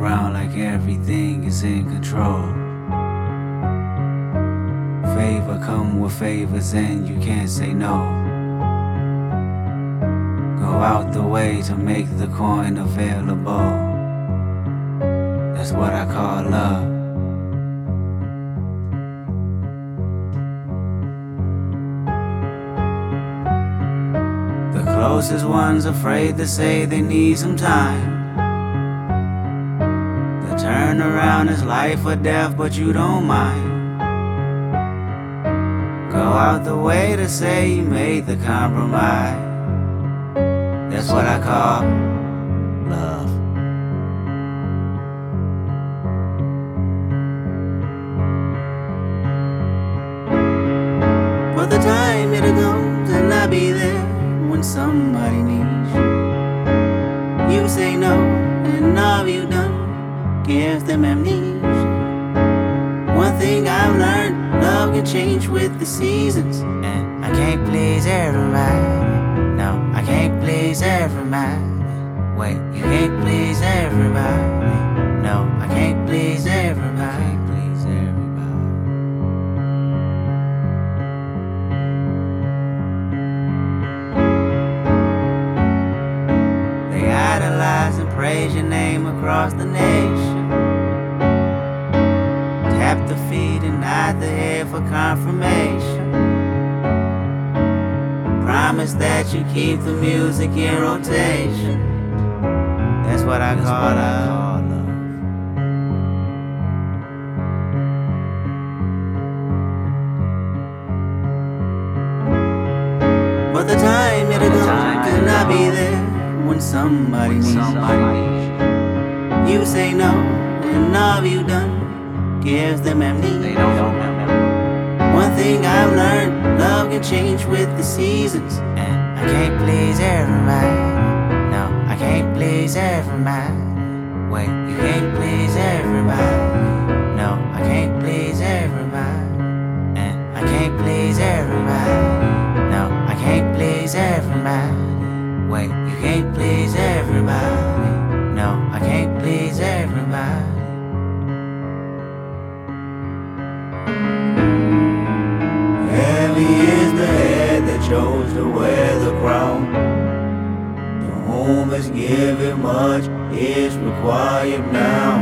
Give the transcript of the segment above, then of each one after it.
around like everything is in control. Favor come with favors and you can't say no. Go out the way to make the coin available. That's what I call love. The closest ones afraid to say they need some time. The turnaround is life or death, but you don't mind. Go out the way to say you made the compromise. That's what I call love. But the time it'll come to not be there when somebody needs you. You say no, and all you done gives them amnesia. One thing I've learned, love can change with the seasons. And I can't please everybody. No, I can't please everybody. Wait, you can't please everybody. No, I can't please everybody. I can't please everybody. They idolize and praise your name across the nation. Tap the feet and nod the head for confirmation. Promise that you keep the music in rotation. That's what I call love. But the time it'll come to not be there when somebody needs you. You say no, and all you done gives them amnesia. One thing I've learned, love can change with the seasons. And I can't please everybody. No, I can't please everybody. Wait, you can't please everybody. No, I can't please everybody. And I can't please everybody. No, I can't please everybody. Wait, you can't please everybody. No, I can't please everybody. Heavy is the head that chose to wear the crown. To whom is given much is required now.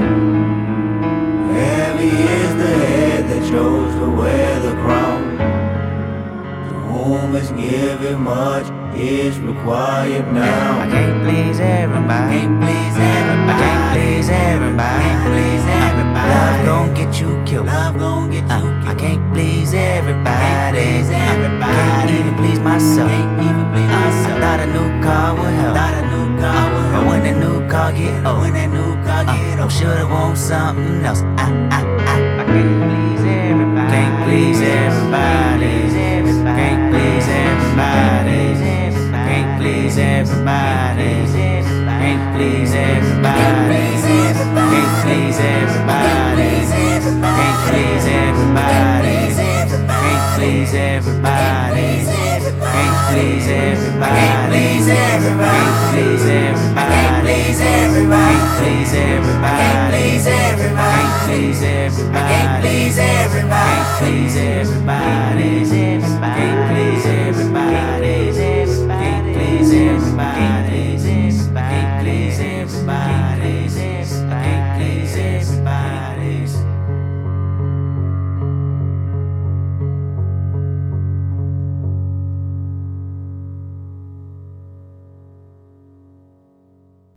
Heavy is the head that chose to wear the crown. To whom is given much is required now. I can't please everybody. Can't please everybody. I can't please everybody. Can't please everybody. Love gon' get you killed. Love gon' get you killed. I can't please everybody. Can't even please myself. I thought a new car would help. But when that new car get old, oh, shoulda want something else. I can't please everybody. Can't please everybody. Can't please everybody. Can't please everybody. Can't please everybody. Can't please everybody. Can't please everybody. Can't please everybody. Can't please everybody. Can't please everybody. Can't please everybody. Can't please everybody. Can't please everybody. Can't please everybody. Can't please everybody. Can't please everybody. Can't please everybody.